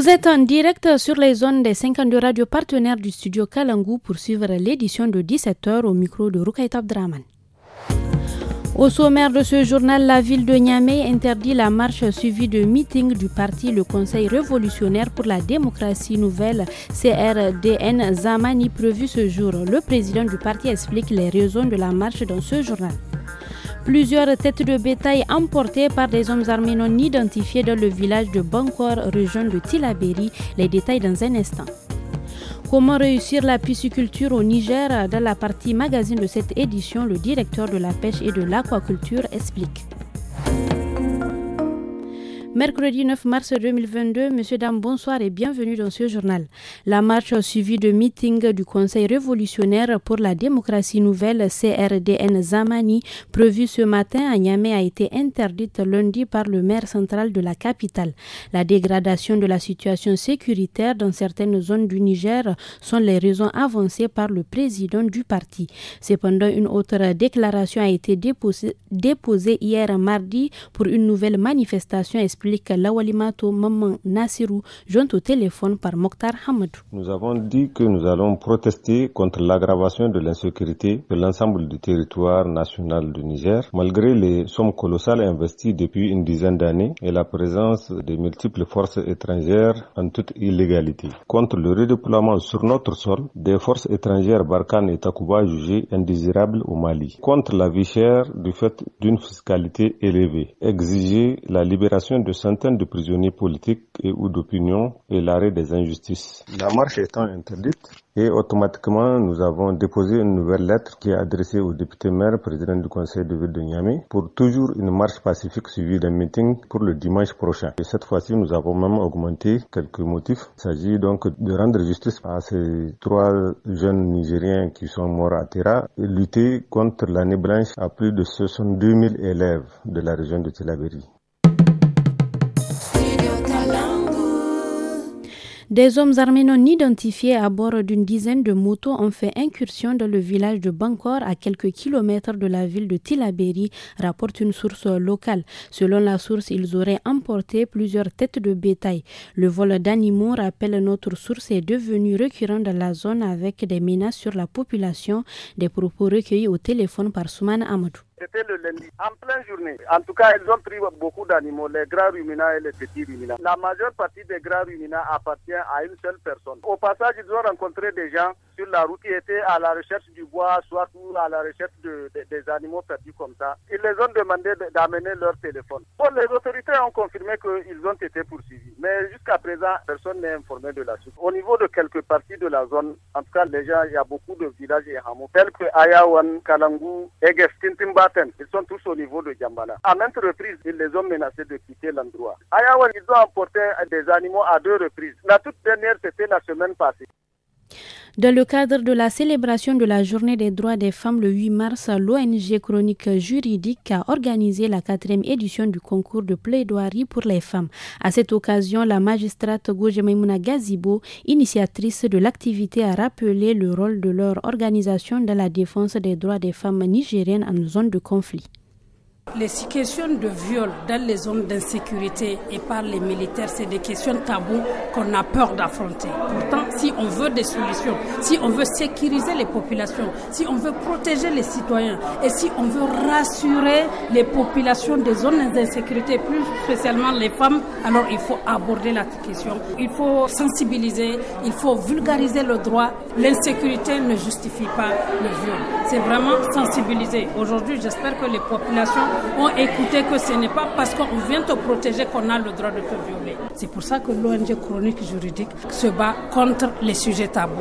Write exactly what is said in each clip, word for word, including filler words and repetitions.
Vous êtes en direct sur les zones des cinquante-deux radios partenaires du studio Kalangu pour suivre l'édition de dix-sept heures au micro de Rukaita Abdraman. Au sommaire de ce journal, la ville de Niamey interdit la marche suivie de meeting du parti le Conseil révolutionnaire pour la démocratie nouvelle C R D N Zamani prévu ce jour. Le président du parti explique les raisons de la marche dans ce journal. Plusieurs têtes de bétail emportées par des hommes armés non identifiés dans le village de Bankor, région de Tillabéri. Les détails dans un instant. Comment réussir la pisciculture au Niger? Dans la partie magazine de cette édition, le directeur de la pêche et de l'aquaculture explique. Mercredi neuf mars deux mille vingt-deux, messieurs, dames, bonsoir et bienvenue dans ce journal. La marche suivie de meeting du Conseil révolutionnaire pour la démocratie nouvelle C R D N Zamani, prévue ce matin à Niamey, a été interdite lundi par le maire central de la capitale. La dégradation de la situation sécuritaire dans certaines zones du Niger sont les raisons avancées par le président du parti. Cependant, une autre déclaration a été déposée, déposée hier mardi pour une nouvelle manifestation explique Lawalimato Maman Nassirou, joint au téléphone par Mokhtar Hamadou. Nous avons dit que nous allons protester contre l'aggravation de l'insécurité de l'ensemble du territoire national du Niger, malgré les sommes colossales investies depuis une dizaine d'années et la présence de multiples forces étrangères en toute illégalité. Contre le redéploiement sur notre sol des forces étrangères Barkhane et Takuba jugées indésirables au Mali. Contre la vie chère du fait d'une fiscalité élevée. Exiger la libération de centaines de prisonniers politiques et ou d'opinion et l'arrêt des injustices. La marche étant interdite, et automatiquement nous avons déposé une nouvelle lettre qui est adressée au député maire, président du conseil de ville de Niamey, pour toujours une marche pacifique suivie d'un meeting pour le dimanche prochain. Et cette fois-ci, nous avons même augmenté quelques motifs. Il s'agit donc de rendre justice à ces trois jeunes Nigériens qui sont morts à Tera et lutter contre l'année blanche à plus de soixante-deux mille élèves de la région de Tillabéri. Des hommes armés non identifiés à bord d'une dizaine de motos ont fait incursion dans le village de Bankor à quelques kilomètres de la ville de Tillabéri, rapporte une source locale. Selon la source, ils auraient emporté plusieurs têtes de bétail. Le vol d'animaux, rappelle notre source, est devenu récurrent dans la zone avec des menaces sur la population, des propos recueillis au téléphone par Soumana Amadou. C'était le lundi, en pleine journée. En tout cas, ils ont pris beaucoup d'animaux, les grands ruminants et les petits ruminants. La majeure partie des grands ruminants appartient à une seule personne. Au passage, ils ont rencontré des gens sur la route qui étaient à la recherche du bois, soit ou à la recherche de, de, des animaux perdus comme ça. Ils les ont demandé d'amener leur téléphone. Bon, les autorités ont confirmé qu'ils ont été poursuivis. Mais jusqu'à présent, personne n'est informé de la suite. Au niveau de quelques parties de la zone, en tout cas, les gens, il y a beaucoup de villages et hameaux, tels que Ayawan, Kalangu, Eges, Tintimba. Ils sont tous au niveau de Djambala. À maintes reprises, ils les ont menacés de quitter l'endroit. À Ayawan, ils ont emporté des animaux à deux reprises. La toute dernière, c'était la semaine passée. Dans le cadre de la célébration de la Journée des droits des femmes le huit mars, l'O N G Chronique Juridique a organisé la quatrième édition du concours de plaidoirie pour les femmes. À cette occasion, la magistrate Gojemaimouna Gazibo, initiatrice de l'activité, a rappelé le rôle de leur organisation dans la défense des droits des femmes nigériennes en zone de conflit. Les questions de viol dans les zones d'insécurité et par les militaires, c'est des questions taboues qu'on a peur d'affronter. Pourtant, si on veut des solutions, si on veut sécuriser les populations, si on veut protéger les citoyens et si on veut rassurer les populations des zones d'insécurité, plus spécialement les femmes, alors il faut aborder la question. Il faut sensibiliser, il faut vulgariser le droit. L'insécurité ne justifie pas le viol. C'est vraiment sensibiliser. Aujourd'hui, j'espère que les populations ont écouté que ce n'est pas parce qu'on vient te protéger qu'on a le droit de te violer. C'est pour ça que l'O N G Chronique Juridique se bat contre les sujets tabous.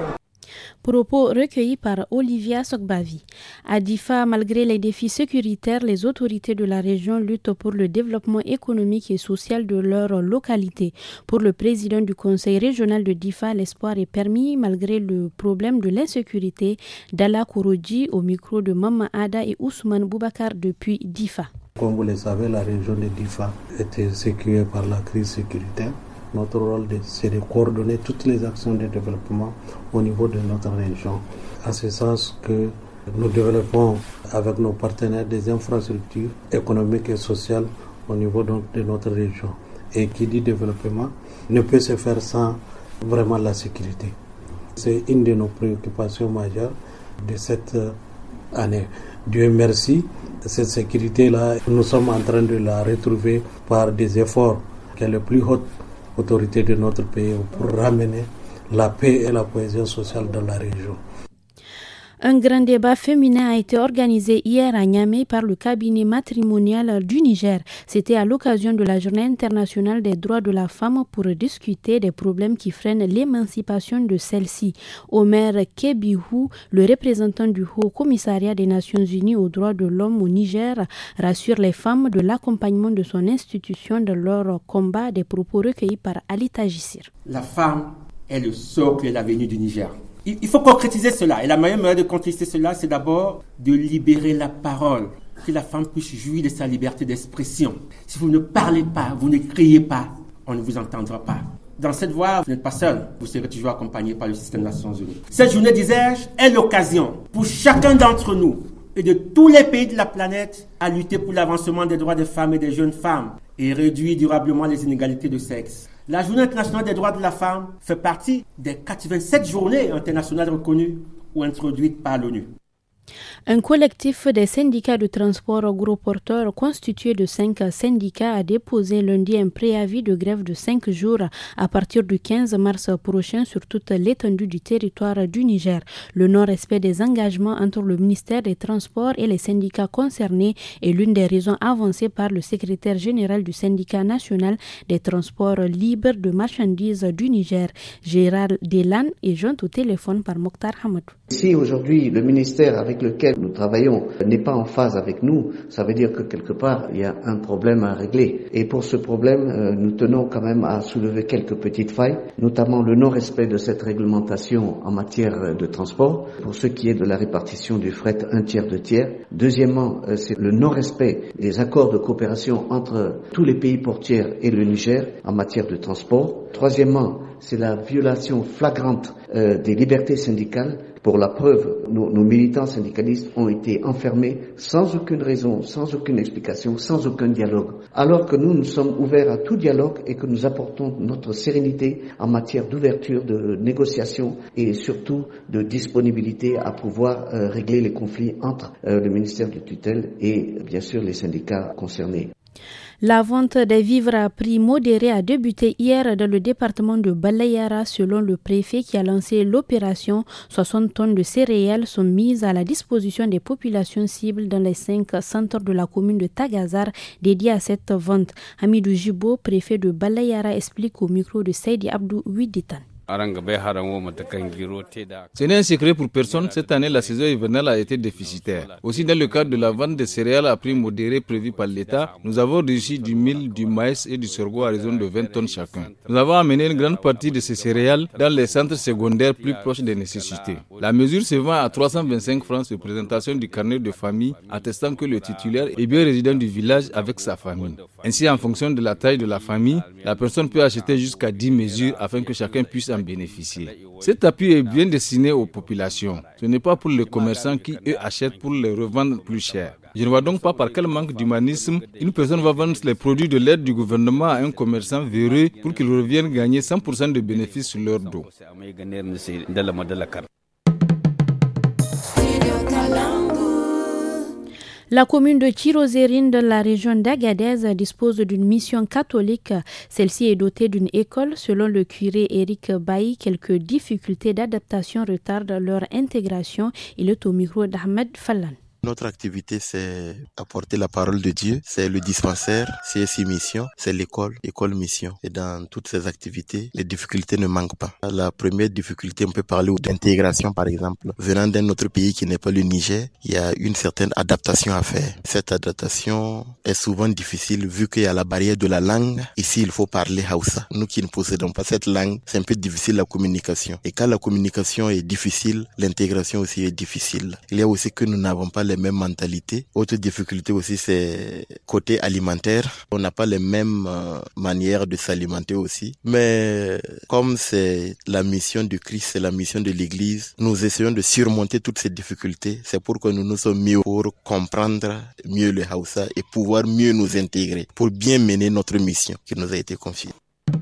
Propos recueillis par Olivia Sokbavi. À Difa, malgré les défis sécuritaires, les autorités de la région luttent pour le développement économique et social de leur localité. Pour le président du conseil régional de Difa, l'espoir est permis malgré le problème de l'insécurité. Dalla Kouroudji au micro de Mama Ada et Ousmane Boubacar depuis Difa. Comme vous le savez, la région de Difa était sécurisée par la crise sécuritaire. Notre rôle, c'est de coordonner toutes les actions de développement au niveau de notre région. En ce sens que nous développons avec nos partenaires des infrastructures économiques et sociales au niveau de notre région. Et qui dit développement ne peut se faire sans vraiment la sécurité. C'est une de nos préoccupations majeures de cette année. Dieu merci, cette sécurité-là, nous sommes en train de la retrouver par des efforts que les plus hautes autorités de notre pays pour ramener la paix et la cohésion sociale dans la région. Un grand débat féminin a été organisé hier à Niamey par le cabinet matrimonial du Niger. C'était à l'occasion de la Journée internationale des droits de la femme pour discuter des problèmes qui freinent l'émancipation de celle-ci. Omer Kebihou, le représentant du Haut Commissariat des Nations Unies aux droits de l'homme au Niger, rassure les femmes de l'accompagnement de son institution dans leur combat, des propos recueillis par Ali Tajissir. La femme est le socle et l'avenir du Niger. Il faut concrétiser cela. Et la meilleure manière de concrétiser cela, c'est d'abord de libérer la parole. Que la femme puisse jouir de sa liberté d'expression. Si vous ne parlez pas, vous ne criez pas, on ne vous entendra pas. Dans cette voie, vous n'êtes pas seul. Vous serez toujours accompagné par le système des Nations Unies. Cette journée, disais-je, est l'occasion pour chacun d'entre nous et de tous les pays de la planète à lutter pour l'avancement des droits des femmes et des jeunes femmes et réduire durablement les inégalités de sexe. La Journée internationale des droits de la femme fait partie des quatre-vingt-sept journées internationales reconnues ou introduites par l'ONU. Un collectif des syndicats de transport gros porteurs constitué de cinq syndicats a déposé lundi un préavis de grève de cinq jours à partir du quinze mars prochain sur toute l'étendue du territoire du Niger. Le non-respect des engagements entre le ministère des Transports et les syndicats concernés est l'une des raisons avancées par le secrétaire général du syndicat national des transports libres de marchandises du Niger, Gérald Delan, est joint au téléphone par Mokhtar Hamadou. Si aujourd'hui le ministère avec lequel nous travaillons n'est pas en phase avec nous, ça veut dire que quelque part il y a un problème à régler. Et pour ce problème, euh, nous tenons quand même à soulever quelques petites failles, notamment le non-respect de cette réglementation en matière de transport, pour ce qui est de la répartition du fret un tiers, deux tiers. Deuxièmement, euh, c'est le non-respect des accords de coopération entre tous les pays portiers et le Niger en matière de transport. Troisièmement, c'est la violation flagrante euh, des libertés syndicales. Pour la preuve, nos, nos militants syndicalistes ont été enfermés sans aucune raison, sans aucune explication, sans aucun dialogue. Alors que nous, nous sommes ouverts à tout dialogue et que nous apportons notre sérénité en matière d'ouverture, de négociation et surtout de disponibilité à pouvoir euh, régler les conflits entre euh, le ministère de tutelle et bien sûr les syndicats concernés. La vente des vivres à prix modéré a débuté hier dans le département de Balayara selon le préfet qui a lancé l'opération. soixante tonnes de céréales sont mises à la disposition des populations cibles dans les cinq centres de la commune de Tagazar dédiés à cette vente. Hamidou Jibo, préfet de Balayara, explique au micro de Saidi Abdou Ouiditan. Ce n'est un secret pour personne, cette année la saison hivernale a été déficitaire. Aussi dans le cadre de la vente des céréales à prix modéré prévue par l'État, nous avons reçu du mil, du maïs et du sorgho à raison de vingt tonnes chacun. Nous avons amené une grande partie de ces céréales dans les centres secondaires plus proches des nécessités. La mesure se vend à trois cent vingt-cinq francs sur présentation du carnet de famille attestant que le titulaire est bien résident du village avec sa famille. Ainsi, en fonction de la taille de la famille, la personne peut acheter jusqu'à dix mesures afin que chacun puisse en bénéficier. Cet appui est bien destiné aux populations. Ce n'est pas pour les commerçants qui, eux, achètent pour les revendre plus cher. Je ne vois donc pas par quel manque d'humanisme une personne va vendre les produits de l'aide du gouvernement à un commerçant véreux pour qu'il revienne gagner cent pour cent de bénéfices sur leur dos. La commune de Tirozérine dans la région d'Agadez dispose d'une mission catholique. Celle-ci est dotée d'une école. Selon le curé Eric Bailly, quelques difficultés d'adaptation retardent leur intégration. Il est au micro d'Ahmed Fallan. Notre activité, c'est apporter la parole de Dieu, c'est le dispensaire, C S I Mission, c'est l'école, école mission. Et dans toutes ces activités, les difficultés ne manquent pas. La première difficulté, on peut parler d'intégration, par exemple. Venant d'un autre pays qui n'est pas le Niger, il y a une certaine adaptation à faire. Cette adaptation est souvent difficile vu qu'il y a la barrière de la langue. Ici, il faut parler Hausa. Nous qui ne possédons pas cette langue, c'est un peu difficile la communication. Et quand la communication est difficile, l'intégration aussi est difficile. Il y a aussi que nous n'avons pas les mêmes mentalités. Autre difficulté aussi, c'est côté alimentaire. On n'a pas les mêmes euh, manières de s'alimenter aussi. Mais comme c'est la mission du Christ, c'est la mission de l'Église, nous essayons de surmonter toutes ces difficultés. C'est pourquoi nous nous sommes mis pour comprendre mieux le Hausa et pouvoir mieux nous intégrer pour bien mener notre mission qui nous a été confiée.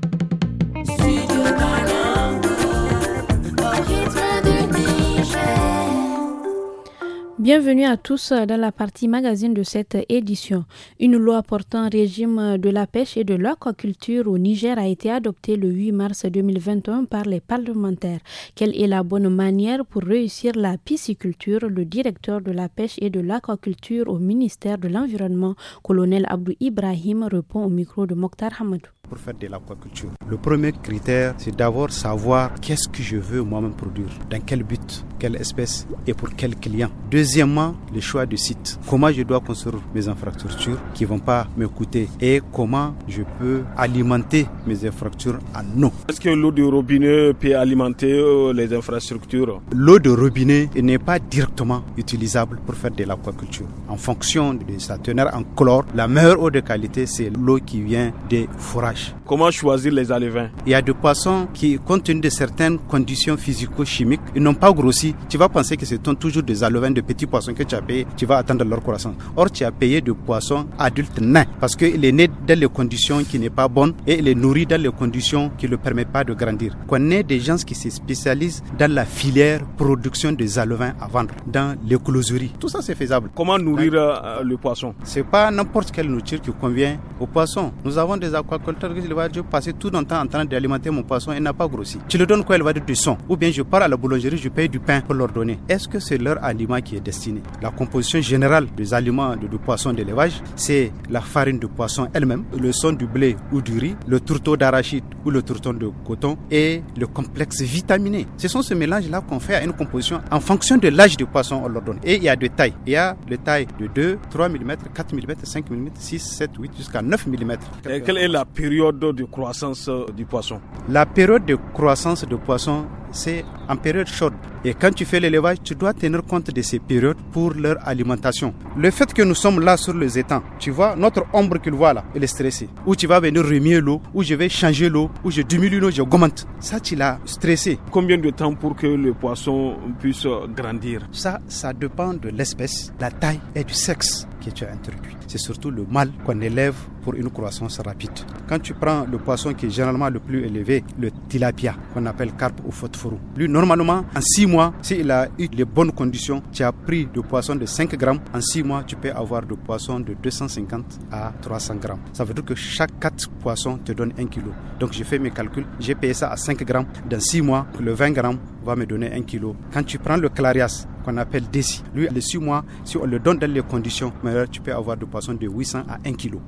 Bienvenue à tous dans la partie magazine de cette édition. Une loi portant régime de la pêche et de l'aquaculture au Niger a été adoptée le huit mars deux mille vingt et un par les parlementaires. Quelle est la bonne manière pour réussir la pisciculture? Le directeur de la pêche et de l'aquaculture au ministère de l'Environnement, colonel Abdou Ibrahim, répond au micro de Mokhtar Hamadou. Pour faire de l'aquaculture, le premier critère, c'est d'abord savoir qu'est-ce que je veux moi-même produire, dans quel but, quelle espèce et pour quel client. Deuxièmement, le choix du site. Comment je dois construire mes infrastructures qui ne vont pas me coûter et comment je peux alimenter mes infrastructures en eau. Est-ce que l'eau de robinet peut alimenter les infrastructures? L'eau de robinet n'est pas directement utilisable pour faire de l'aquaculture. En fonction de sa teneur en chlore, la meilleure eau de qualité, c'est l'eau qui vient des fourrages. Comment choisir les alevins? Il y a des poissons qui, compte tenu de certaines conditions physico-chimiques, ils n'ont pas grossi. Tu vas penser que ce sont toujours des alevins de petits poissons que tu as payés, tu vas attendre leur croissance. Or, tu as payé des poissons adultes nains parce qu'il est né dans les conditions qui n'est pas bonnes et il est nourri dans les conditions qui ne le permettent pas de grandir. On est des gens qui se spécialisent dans la filière production des alevins à vendre, dans l'écoloserie. Tout ça, c'est faisable. Comment nourrir euh, le poisson? C'est pas n'importe quelle nourriture qui convient au poisson. Nous avons des aquaculteurs qui va dire, passer tout le temps en train d'alimenter mon poisson, il n'a pas grossi. Tu le donnes quoi? Il va dire du son. Ou bien je pars à la boulangerie, je paye du pain pour leur donner. Est-ce que c'est leur aliment qui est destiné? La composition générale des aliments de, de poisson d'élevage, c'est la farine de poisson elle-même, le son du blé ou du riz, le tourteau d'arachide ou le tourteau de coton et le complexe vitaminé. Ce sont ces mélanges-là qu'on fait à une composition en fonction de l'âge du poisson, on leur donne. Et il y a des tailles. Il y a les tailles de deux, trois millimètres, quatre millimètres, cinq millimètres, six, sept, huit jusqu'à neuf millimètres. Et quelle est la période de croissance du poisson? La période de croissance du poisson, c'est en période chaude. Et quand tu fais l'élevage, tu dois tenir compte de ces périodes pour leur alimentation. Le fait que nous sommes là sur les étangs, tu vois, notre ombre qu'il voit là, il est stressé. Ou tu vas venir remuer l'eau, ou je vais changer l'eau, ou je diminue l'eau, je augmente. Ça, tu l'as stressé. Combien de temps pour que le poisson puisse grandir? Ça, ça dépend de l'espèce, la taille et du sexe que tu as introduit. C'est surtout le mâle qu'on élève pour une croissance rapide. Quand tu prends le poisson qui est généralement le plus élevé, le tilapia, qu'on appelle carpe ou phosphorus. Lui, normalement, en six mois, s'il a eu les bonnes conditions, tu as pris de poisson de cinq grammes. En six mois, tu peux avoir de poisson de deux cent cinquante à trois cents grammes. Ça veut dire que chaque quatre poissons te donne un kilo. Donc, j'ai fait mes calculs. J'ai payé ça à cinq grammes. Dans six mois, le vingt grammes va me donner un kilo. Quand tu prends le clarias, qu'on appelle Desi, lui, les six mois, si on le donne dans les conditions meilleures, tu peux avoir de poisson de huit cents à un kilo.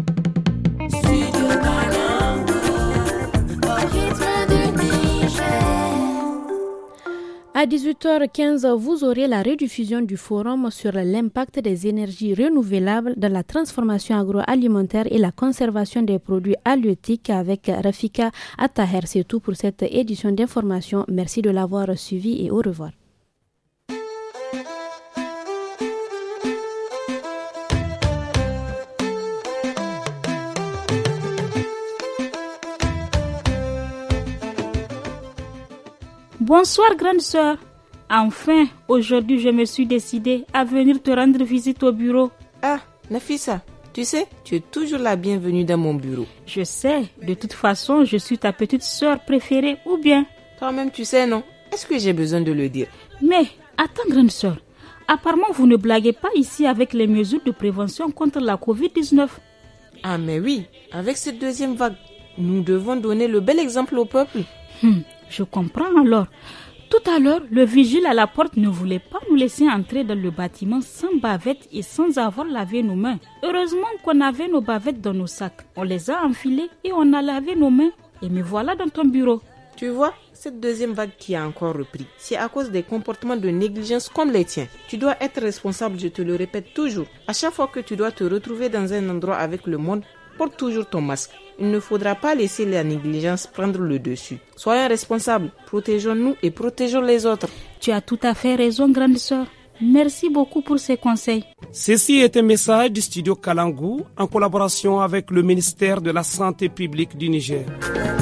À dix-huit heures quinze, vous aurez la rediffusion du forum sur l'impact des énergies renouvelables dans la transformation agroalimentaire et la conservation des produits halieutiques avec Rafika Attaher. C'est tout pour cette édition d'information. Merci de l'avoir suivi et au revoir. Bonsoir grande sœur. Enfin, aujourd'hui je me suis décidée à venir te rendre visite au bureau. Ah, Nafissa, tu sais, tu es toujours la bienvenue dans mon bureau. Je sais, de toute façon, je suis ta petite sœur préférée, ou bien? Toi-même tu sais, non? Est-ce que j'ai besoin de le dire? Mais, attends grande sœur, apparemment vous ne blaguez pas ici avec les mesures de prévention contre la covid dix-neuf. Ah mais oui, avec cette deuxième vague, nous devons donner le bel exemple au peuple. Hmm. Je comprends alors. Tout à l'heure, le vigile à la porte ne voulait pas nous laisser entrer dans le bâtiment sans bavette et sans avoir lavé nos mains. Heureusement qu'on avait nos bavettes dans nos sacs. On les a enfilées et on a lavé nos mains. Et me voilà dans ton bureau. Tu vois, cette deuxième vague qui a encore repris, c'est à cause des comportements de négligence comme les tiens. Tu dois être responsable, je te le répète toujours. À chaque fois que tu dois te retrouver dans un endroit avec le monde, porte toujours ton masque. Il ne faudra pas laisser la négligence prendre le dessus. Soyons responsables, protégeons-nous et protégeons les autres. Tu as tout à fait raison, grande sœur. Merci beaucoup pour ces conseils. Ceci est un message du studio Kalangu en collaboration avec le ministère de la Santé publique du Niger.